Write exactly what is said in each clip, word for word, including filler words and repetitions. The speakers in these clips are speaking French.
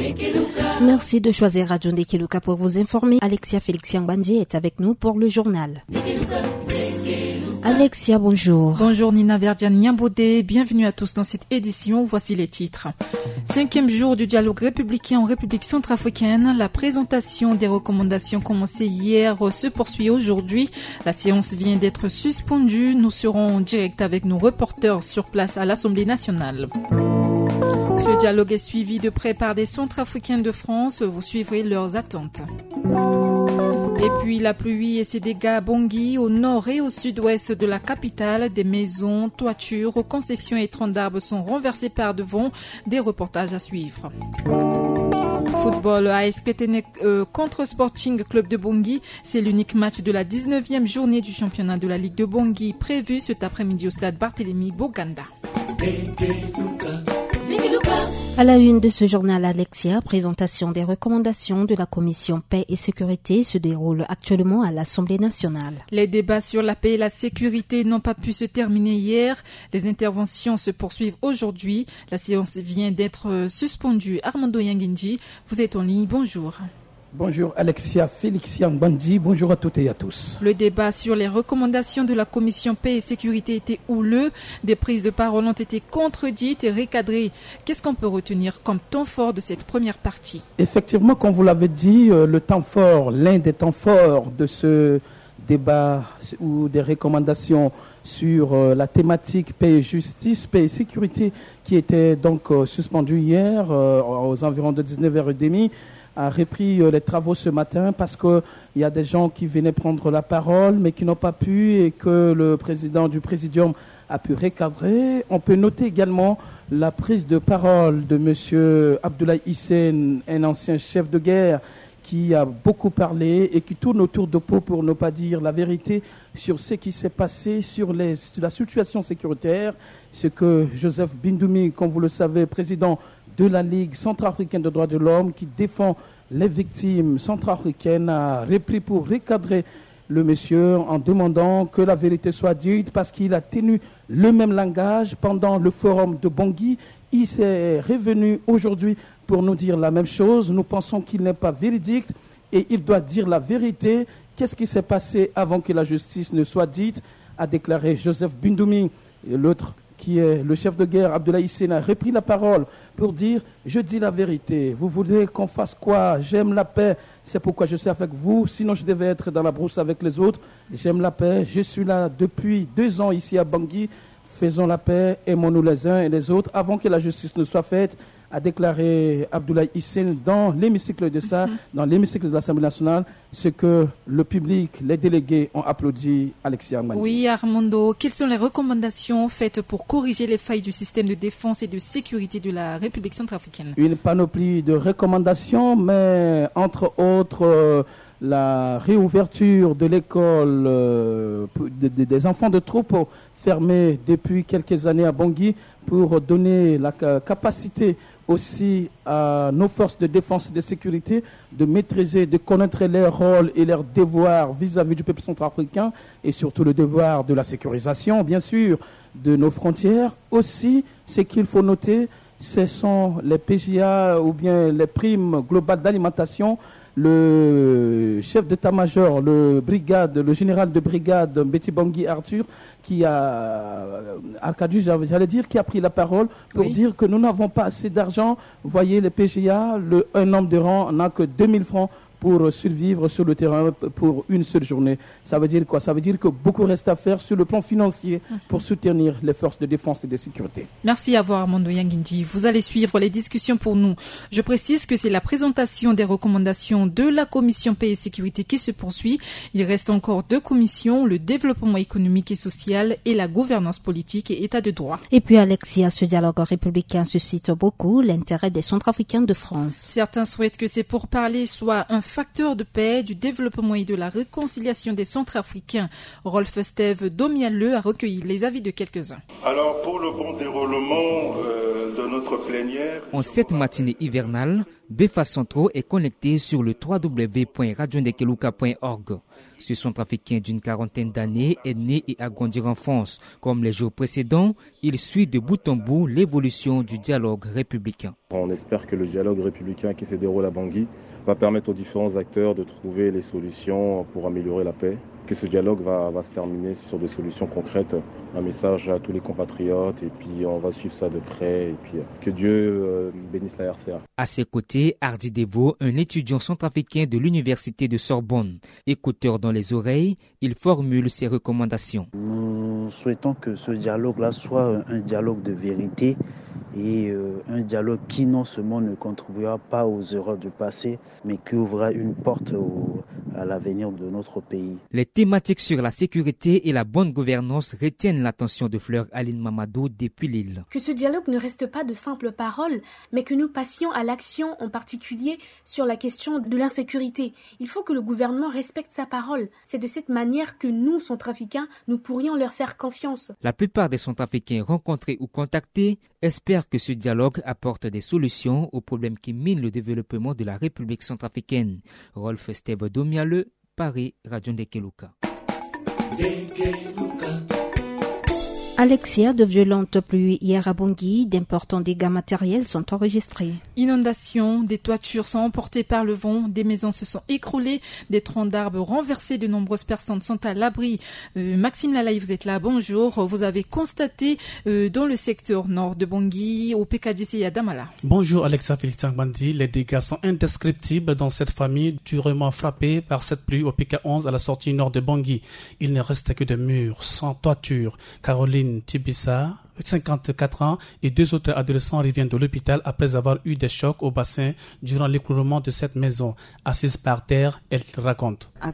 Merci de choisir Radio Ndekeluka pour vous informer. Alexia Félix Bandi est avec nous pour le journal. Alexia, bonjour. Bonjour Nina Verdiane Niambodé, bienvenue à tous dans cette édition. Voici les titres. Cinquième jour du dialogue républicain en République centrafricaine. La présentation des recommandations commencée hier se poursuit aujourd'hui. La séance vient d'être suspendue. Nous serons en direct avec nos reporters sur place à l'Assemblée nationale. Ce dialogue est suivi de près par des Centrafricains de France. Vous suivrez leurs attentes. Et puis la pluie et ses dégâts à Bangui, au nord et au sud-ouest de la capitale. Des maisons, toitures, concessions et troncs d'arbres sont renversés par devant. Des reportages à suivre. Football, A S P T N euh, contre Sporting Club de Bangui. C'est l'unique match de la dix-neuvième journée du championnat de la Ligue de Bangui prévu cet après-midi au stade Barthélemy Boganda. À la une de ce journal, Alexia, présentation des recommandations de la Commission Paix et Sécurité se déroule actuellement à l'Assemblée nationale. Les débats sur la paix et la sécurité n'ont pas pu se terminer hier. Les interventions se poursuivent aujourd'hui. La séance vient d'être suspendue. Armando Yanginji, vous êtes en ligne. Bonjour. Bonjour Alexia Félix Bandi, bonjour à toutes et à tous. Le débat sur les recommandations de la Commission Paix et Sécurité était houleux. Des prises de parole ont été contredites et recadrées. Qu'est-ce qu'on peut retenir comme temps fort de cette première partie ? Effectivement, comme vous l'avez dit, le temps fort, l'un des temps forts de ce débat ou des recommandations sur la thématique paix et justice, paix et sécurité, qui était donc suspendu hier aux environs de dix-neuf heures trente, a repris les travaux ce matin parce qu'il y a des gens qui venaient prendre la parole mais qui n'ont pas pu et que le président du Présidium a pu recadrer. On peut noter également la prise de parole de M. Abdoulaye Hissène, un ancien chef de guerre qui a beaucoup parlé et qui tourne autour de pot pour ne pas dire la vérité sur ce qui s'est passé, sur, les, sur la situation sécuritaire. Ce que Joseph Bindoumi, comme vous le savez, président de la Ligue centrafricaine des droits de l'homme, qui défend les victimes centrafricaines, a repris pour recadrer le monsieur en demandant que la vérité soit dite parce qu'il a tenu le même langage pendant le forum de Bangui. Il s'est revenu aujourd'hui pour nous dire la même chose. Nous pensons qu'il n'est pas véridique et il doit dire la vérité. Qu'est-ce qui s'est passé avant que la justice ne soit dite, a déclaré Joseph Bindoumi. Et l'autre, qui est le chef de guerre, Abdoulaye Hissène, a repris la parole pour dire « Je dis la vérité. Vous voulez qu'on fasse quoi? J'aime la paix. C'est pourquoi je suis avec vous. Sinon, je devais être dans la brousse avec les autres. J'aime la paix. Je suis là depuis deux ans ici à Bangui. Faisons la paix. Aimons-nous les uns et les autres avant que la justice ne soit faite. » a déclaré Abdoulaye Hissène dans l'hémicycle de ça, mm-hmm. dans l'hémicycle de l'Assemblée nationale, ce que le public, les délégués ont applaudi. Alexia Bandi. Oui, Armando, quelles sont les recommandations faites pour corriger les failles du système de défense et de sécurité de la République centrafricaine? Une panoplie de recommandations, mais entre autres, euh, la réouverture de l'école euh, de, de, des enfants de troupeaux fermés depuis quelques années à Bangui pour donner la capacité aussi à nos forces de défense et de sécurité de maîtriser, de connaître leur rôle et leurs devoirs vis-à-vis du peuple centrafricain et surtout le devoir de la sécurisation, bien sûr, de nos frontières. Aussi, ce qu'il faut noter, ce sont les P J A ou bien les primes globales d'alimentation. Le chef d'état-major, le brigade, le général de brigade Mbeti Bangui Arthur, qui a, Arcadius, j'allais dire, qui a pris la parole pour oui. dire que nous n'avons pas assez d'argent. Vous voyez, les P J A, le, un homme de rang n'a que deux mille francs pour survivre sur le terrain pour une seule journée. Ça veut dire quoi? Ça veut dire que beaucoup reste à faire sur le plan financier pour soutenir les forces de défense et de sécurité. Merci à vous, Armando Yanginji. Vous allez suivre les discussions pour nous. Je précise que c'est la présentation des recommandations de la Commission Paix et Sécurité qui se poursuit. Il reste encore deux commissions, le développement économique et social et la gouvernance politique et état de droit. Et puis Alexia, ce dialogue républicain suscite beaucoup l'intérêt des Centrafricains de France. Certains souhaitent que ces pourparlers soient un facteur de paix, du développement et de la réconciliation des Centrafricains. Rolf Steve Domialeux a recueilli les avis de quelques-uns. Alors, pour le bon déroulement euh, de notre plénière... En cette matinée hivernale, Befa Centro est connecté sur le w w w point radio ndekeluka point org. Ce centrafricain d'une quarantaine d'années est né et a grandi en France. Comme les jours précédents, il suit de bout en bout l'évolution du dialogue républicain. On espère que le dialogue républicain qui se déroule à Bangui va permettre aux différents acteurs de trouver les solutions pour améliorer la paix. Que ce dialogue va, va se terminer sur des solutions concrètes, un message à tous les compatriotes et puis on va suivre ça de près et puis que Dieu euh, bénisse la R C A. À ses côtés, Hardy Devo, un étudiant centrafricain de l'université de Sorbonne. Écouteur dans les oreilles, il formule ses recommandations. Nous souhaitons que ce dialogue-là soit un dialogue de vérité et euh, un dialogue qui non seulement ne contribuera pas aux erreurs du passé, mais qui ouvrira une porte au, à l'avenir de notre pays. Les thématiques sur la sécurité et la bonne gouvernance retiennent l'attention de Fleur Aline Mamadou depuis l'île. Que ce dialogue ne reste pas de simples paroles, mais que nous passions à l'action, en particulier sur la question de l'insécurité. Il faut que le gouvernement respecte sa parole. C'est de cette manière que nous, centrafricains, nous pourrions leur faire confiance. La plupart des centrafricains rencontrés ou contactés espèrent que ce dialogue apporte des solutions aux problèmes qui minent le développement de la République centrafricaine. Rolf Steve Domiale, Paris, Radio Ndekeluka. Alexia, de violentes pluies hier à Bangui, d'importants dégâts matériels sont enregistrés. Inondations, des toitures sont emportées par le vent, des maisons se sont écroulées, des troncs d'arbres renversés, de nombreuses personnes sont à l'abri. Euh, Maxime Lalaï, vous êtes là, bonjour. Vous avez constaté euh, dans le secteur nord de Bangui, au P K D C et à Damala. Bonjour Alexa Félix Bandi, les dégâts sont indescriptibles dans cette famille durement frappée par cette pluie au P K onze à la sortie nord de Bangui. Il ne reste que des murs sans toiture. Caroline Tibissa, cinquante-quatre ans, et deux autres adolescents reviennent de l'hôpital après avoir eu des chocs au bassin durant l'écroulement de cette maison. Assise par terre, elle raconte. Ah,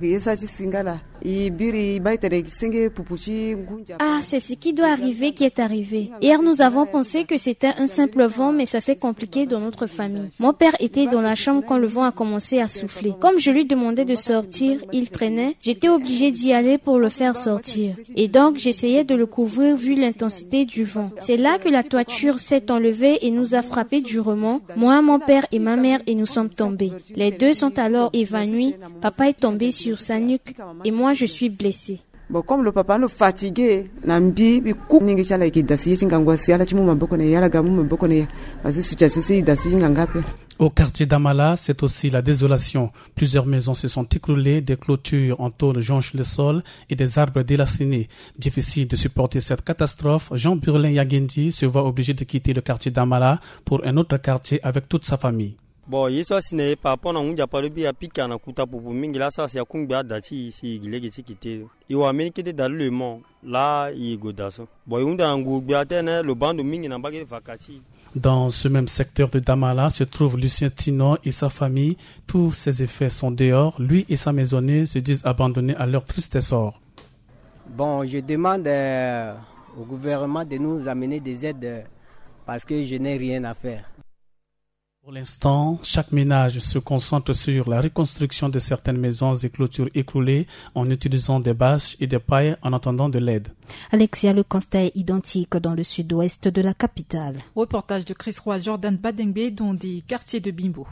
c'est ce qui doit arriver qui est arrivé. Hier, nous avons pensé que c'était un simple vent, mais ça s'est compliqué dans notre famille. Mon père était dans la chambre quand le vent a commencé à souffler. Comme je lui demandais de sortir, il traînait. J'étais obligée d'y aller pour le faire sortir. Et donc, j'essayais de le couvrir vu l'intensité du vent. C'est là que la toiture s'est enlevée et nous a frappé durement. Moi, mon père et ma mère, et nous sommes tombés. Les deux sont alors évanouis. Papa est tombé sur sa nuque et moi, je suis blessée. Bon, comme le papa est fatigué, nambi bi ku ningi chala ikidasi chingangwa siala chimu maboko ne yala gamu maboko ne parce situation si dasi ngangape. Au quartier d'Amala, c'est aussi la désolation. Plusieurs maisons se sont écroulées, des clôtures en tôle jonchent le sol et des arbres déracinés. Difficile de supporter cette catastrophe, Jean Burlin Yagendi se voit obligé de quitter le quartier d'Amala pour un autre quartier avec toute sa famille. Bon, yeso sine papa na unja parubi ya pika na kuta pupu mingi la sa ya kungba dachi si gilege tikite. Iwa menikete dalement là i godaso. Bon, unda na ngubya tene le bando mingi na bagé vakati. Dans ce même secteur de Damala se trouve Lucien Tino et sa famille. Tous ses effets sont dehors. Lui et sa maisonnée se disent abandonnés à leur triste sort. Bon, je demande euh, au gouvernement de nous amener des aides euh, parce que je n'ai rien à faire. Pour l'instant, chaque ménage se concentre sur la reconstruction de certaines maisons et clôtures écroulées en utilisant des bâches et des pailles en attendant de l'aide. Alexia, le constat est identique dans le sud-ouest de la capitale. Reportage de Chris Roy, Jordan Badengbe dans des quartiers de Bimbo.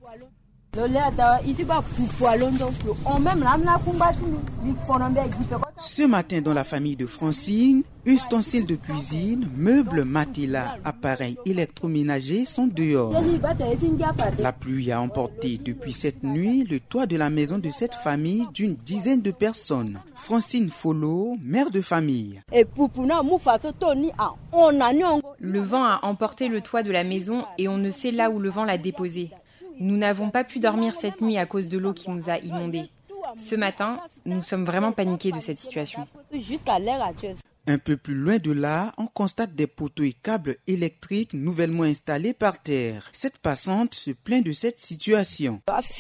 Ce matin, dans la famille de Francine, ustensiles de cuisine, meubles, matelas, appareils électroménagers sont dehors. La pluie a emporté depuis cette nuit le toit de la maison de cette famille d'une dizaine de personnes. Francine Follo, mère de famille. Le vent a emporté le toit de la maison et on ne sait là où le vent l'a déposé. Nous n'avons pas pu dormir cette nuit à cause de l'eau qui nous a inondés. Ce matin, nous sommes vraiment paniqués de cette situation. Un peu plus loin de là, on constate des poteaux et câbles électriques nouvellement installés par terre. Cette passante se plaint de cette situation.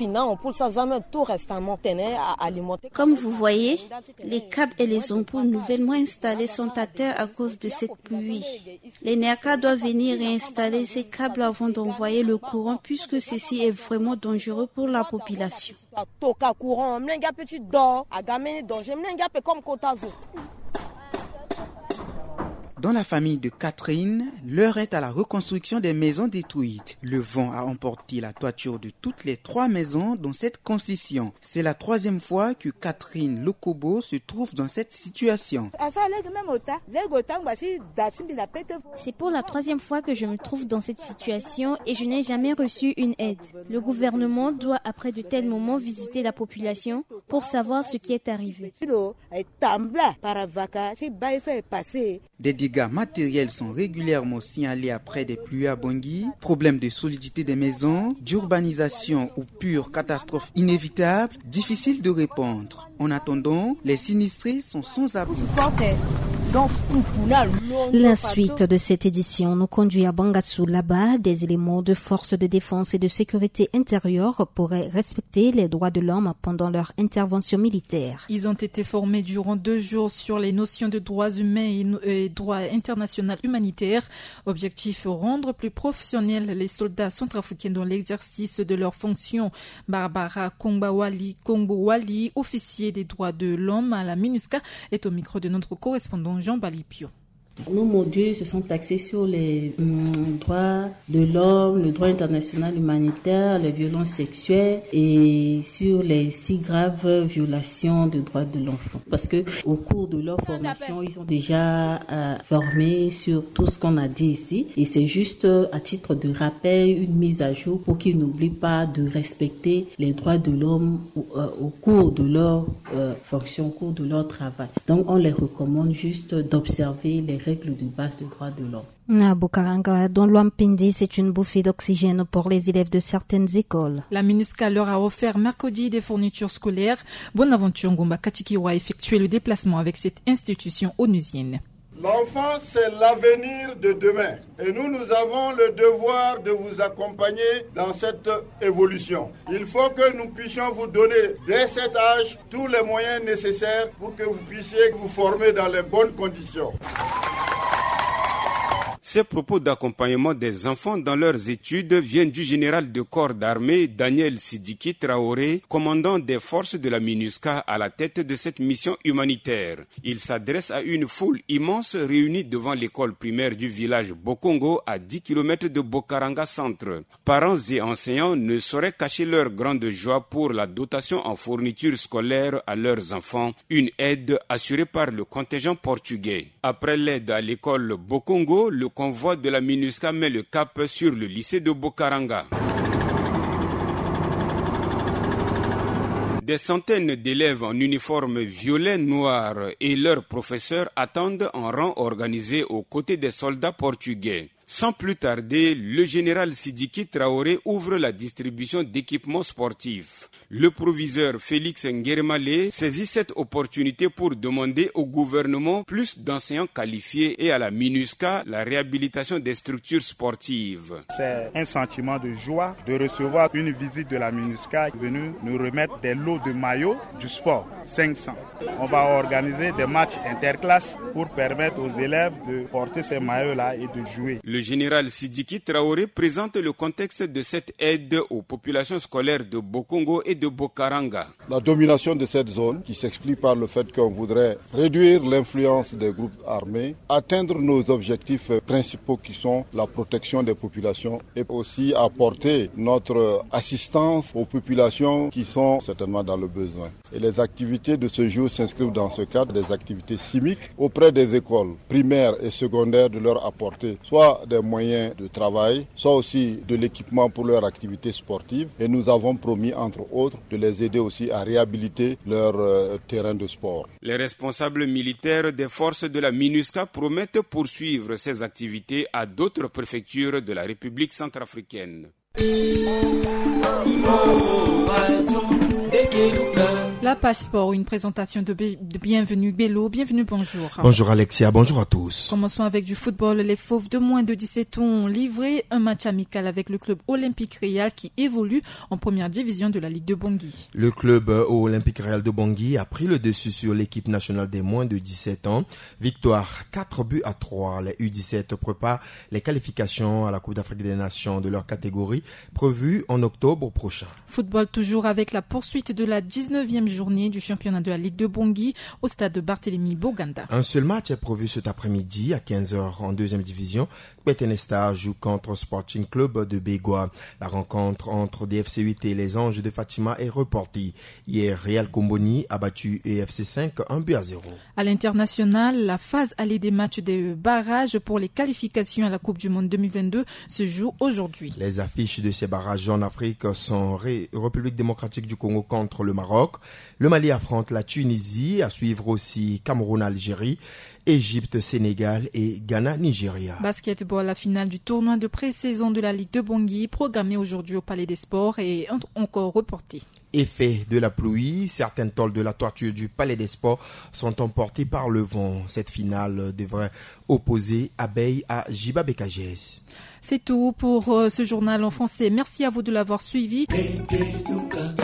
Comme vous voyez, les câbles et les ampoules nouvellement installés sont à terre à cause de cette pluie. Les N E R C A doivent venir réinstaller ces câbles avant d'envoyer le courant puisque ceci est vraiment dangereux pour la population. Dans la famille de Catherine, l'heure est à la reconstruction des maisons détruites. Le vent a emporté la toiture de toutes les trois maisons dans cette concession. C'est la troisième fois que Catherine Lokobo se trouve dans cette situation. C'est pour la troisième fois que je me trouve dans cette situation et je n'ai jamais reçu une aide. Le gouvernement doit, après de tels moments, visiter la population pour savoir ce qui est arrivé. Des dégâts matériels sont régulièrement signalés après des pluies à Bangui, problèmes de solidité des maisons, d'urbanisation ou pure catastrophe inévitable, difficile de répondre. En attendant, les sinistrés sont sans abri. La suite de cette édition nous conduit à Bangassou. Là-bas, des éléments de forces de défense et de sécurité intérieure pourraient respecter les droits de l'homme pendant leur intervention militaire. Ils ont été formés durant deux jours sur les notions de droits humains et droits internationaux humanitaires. Objectif, rendre plus professionnels les soldats centrafricains dans l'exercice de leurs fonctions. Barbara Kongbawali, Kongbowali, officier des droits de l'homme à la MINUSCA, est au micro de notre correspondant Jean Balipio. Nos modules se sont axés sur les hum, droits de l'homme, le droit international humanitaire, les violences sexuelles et sur les si graves violations des droits de l'enfant. Parce que au cours de leur formation, ils sont déjà euh, formés sur tout ce qu'on a dit ici. Et c'est juste euh, à titre de rappel, une mise à jour pour qu'ils n'oublient pas de respecter les droits de l'homme au, euh, au cours de leur euh, fonction, au cours de leur travail. Donc on les recommande juste d'observer les règles de base des droits de l'homme. À Bokaranga, dans l'Ouampindi, c'est une bouffée d'oxygène pour les élèves de certaines écoles. La MINUSCA leur a offert mercredi des fournitures scolaires. Bonaventure Ngomba Katikiwa a effectué le déplacement avec cette institution onusienne. L'enfant, c'est l'avenir de demain. Et nous, nous avons le devoir de vous accompagner dans cette évolution. Il faut que nous puissions vous donner, dès cet âge, tous les moyens nécessaires pour que vous puissiez vous former dans les bonnes conditions. Ces propos d'accompagnement des enfants dans leurs études viennent du général de corps d'armée Daniel Sidiki Traoré, commandant des forces de la MINUSCA à la tête de cette mission humanitaire. Il s'adresse à une foule immense réunie devant l'école primaire du village Bokongo à dix kilomètres de Bokaranga Centre. Parents et enseignants ne sauraient cacher leur grande joie pour la dotation en fournitures scolaires à leurs enfants, une aide assurée par le contingent portugais. Après l'aide à l'école Bokongo, le convoi de la MINUSCA met le cap sur le lycée de Bokaranga. Des centaines d'élèves en uniforme violet-noir et leurs professeurs attendent en rang organisé aux côtés des soldats portugais. Sans plus tarder, le général Sidiki Traoré ouvre la distribution d'équipements sportifs. Le proviseur Félix Ngueremale saisit cette opportunité pour demander au gouvernement plus d'enseignants qualifiés et à la MINUSCA la réhabilitation des structures sportives. C'est un sentiment de joie de recevoir une visite de la MINUSCA venue nous remettre des lots de maillots du sport, cinq cents. On va organiser des matchs interclasses pour permettre aux élèves de porter ces maillots-là et de jouer. Le général Sidiki Traoré présente le contexte de cette aide aux populations scolaires de Bokongo et de Bokaranga. La domination de cette zone qui s'explique par le fait qu'on voudrait réduire l'influence des groupes armés, atteindre nos objectifs principaux qui sont la protection des populations et aussi apporter notre assistance aux populations qui sont certainement dans le besoin. Et les activités de ce jour s'inscrivent dans ce cadre, des activités civiques auprès des écoles primaires et secondaires, de leur apporter soit des moyens de travail, soit aussi de l'équipement pour leur activité sportive. Et nous avons promis, entre autres, de les aider aussi à réhabiliter leur euh, terrain de sport. Les responsables militaires des forces de la MINUSCA promettent poursuivre ces activités à d'autres préfectures de la République centrafricaine. La page sport, une présentation de, B- de Bienvenue Bello. Bienvenue, bonjour. Bonjour Alexia, bonjour à tous. Commençons avec du football. Les Fauves de moins de dix-sept ans ont livré un match amical avec le club Olympique Real qui évolue en première division de la Ligue de Bangui. Le club Olympique Real de Bangui a pris le dessus sur l'équipe nationale des moins de dix-sept ans. Victoire quatre buts à trois. Les U dix-sept préparent les qualifications à la Coupe d'Afrique des Nations de leur catégorie prévue en octobre prochain. Football toujours avec la poursuite de la dix-neuvième journée journée du championnat de la Ligue de Bangui au stade de Barthélemy Boganda. Un seul match est prévu cet après-midi à quinze heures en deuxième division. Petenesta joue contre Sporting Club de Bégua. La rencontre entre D F C huit et les Anges de Fatima est reportée. Hier, Real Comboni a battu E F C cinq un but à zéro. À l'international, la phase allée des matchs de barrage pour les qualifications à la Coupe du Monde deux mille vingt-deux se joue aujourd'hui. Les affiches de ces barrages en Afrique sont Ré- République démocratique du Congo contre le Maroc. Le Mali affronte la Tunisie, à suivre aussi Cameroun-Algérie, Égypte, Sénégal et Ghana-Nigeria. Basketball, la finale du tournoi de pré-saison de la Ligue de Bangui, programmée aujourd'hui au Palais des Sports et encore reportée. Effet de la pluie, certaines tôles de la toiture du Palais des Sports sont emportées par le vent. Cette finale devrait opposer Abeille à Jiba B K G S. C'est tout pour ce journal en français. Merci à vous de l'avoir suivi.